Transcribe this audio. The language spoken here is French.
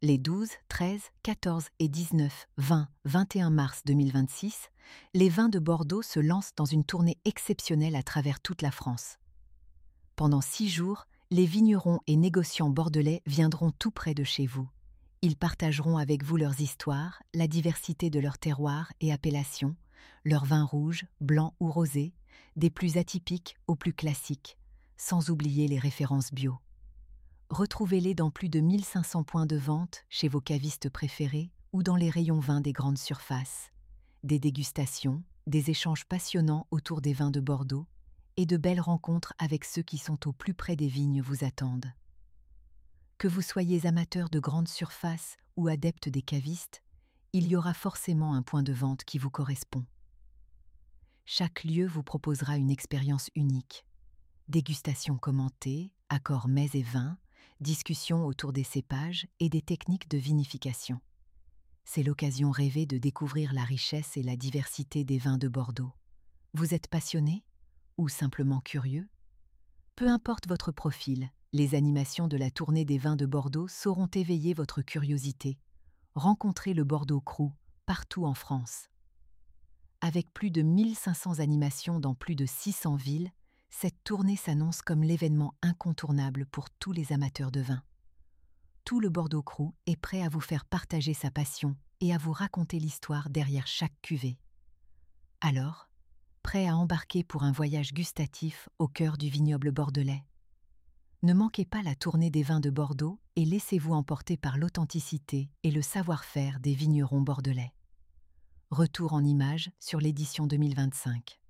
Les 12, 13, 14 et 19, 20, 21 mars 2026, les vins de Bordeaux se lancent dans une tournée exceptionnelle à travers toute la France. Pendant 6 jours, les vignerons et négociants bordelais viendront tout près de chez vous. Ils partageront avec vous leurs histoires, la diversité de leurs terroirs et appellations, leurs vins rouges, blancs ou rosés, des plus atypiques aux plus classiques, sans oublier les références bio. Retrouvez-les dans plus de 1500 points de vente, chez vos cavistes préférés ou dans les rayons vins des grandes surfaces. Des dégustations, des échanges passionnants autour des vins de Bordeaux et de belles rencontres avec ceux qui sont au plus près des vignes vous attendent. Que vous soyez amateur de grandes surfaces ou adepte des cavistes, il y aura forcément un point de vente qui vous correspond. Chaque lieu vous proposera une expérience unique. Dégustation commentée, accords mets et vins, discussions autour des cépages et des techniques de vinification. C'est l'occasion rêvée de découvrir la richesse et la diversité des vins de Bordeaux. Vous êtes passionné ou simplement curieux? Peu importe votre profil, les animations de la tournée des vins de Bordeaux sauront éveiller votre curiosité. Rencontrez le Bordeaux Crew partout en France. Avec plus de 1500 animations dans plus de 600 villes, cette tournée s'annonce comme l'événement incontournable pour tous les amateurs de vin. Tout le Bordeaux Crew est prêt à vous faire partager sa passion et à vous raconter l'histoire derrière chaque cuvée. Alors, prêt à embarquer pour un voyage gustatif au cœur du vignoble bordelais? Ne manquez pas la tournée des vins de Bordeaux et laissez-vous emporter par l'authenticité et le savoir-faire des vignerons bordelais. Retour en images sur l'édition 2025.